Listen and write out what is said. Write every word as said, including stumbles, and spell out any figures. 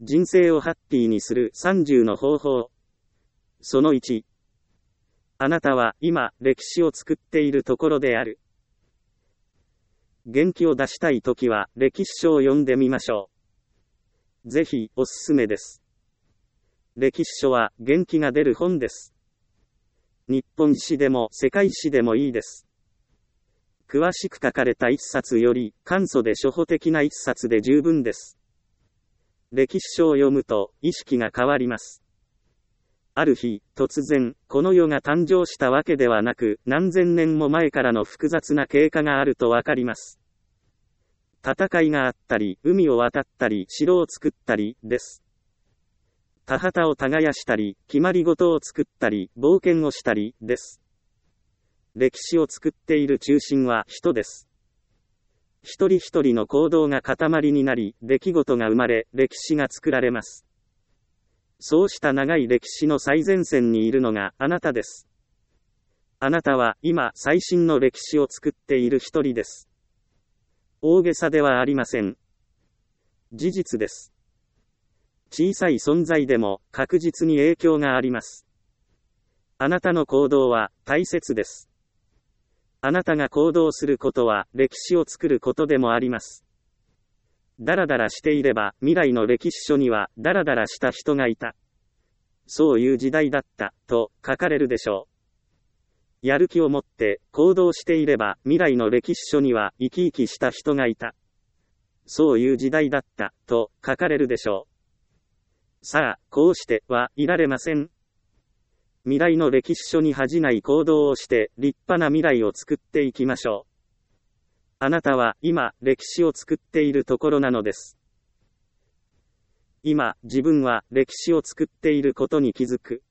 人生をハッピーにするさんじゅうの方法。そのいち。あなたは今、歴史を作っているところである。元気を出したいときは、歴史書を読んでみましょう。ぜひ、おすすめです。歴史書は、元気が出る本です。日本史でも世界史でもいいです。詳しく書かれた一冊より、簡素で初歩的な一冊で十分です。歴史書を読むと、意識が変わります。ある日、突然、この世が誕生したわけではなく、何千年も前からの複雑な経過があるとわかります。戦いがあったり、海を渡ったり、城を作ったり、です。田畑を耕したり、決まり事を作ったり、冒険をしたり、です。歴史を作っている中心は人です。一人一人の行動が塊になり、出来事が生まれ、歴史が作られます。そうした長い歴史の最前線にいるのがあなたです。あなたは今最新の歴史を作っている一人です。大げさではありません。事実です。小さい存在でも確実に影響があります。あなたの行動は大切です。あなたが行動することは歴史を作ることでもあります。ダラダラしていれば未来の歴史書にはダラダラした人がいた。そういう時代だった、と書かれるでしょう。やる気を持って行動していれば未来の歴史書には生き生きした人がいた。そういう時代だった、と書かれるでしょう。さあ、こうしてはいられません。未来の歴史書に恥じない行動をして立派な未来を作っていきましょう。あなたは今歴史を作っているところなのです。今、自分は歴史を作っていることに気づく。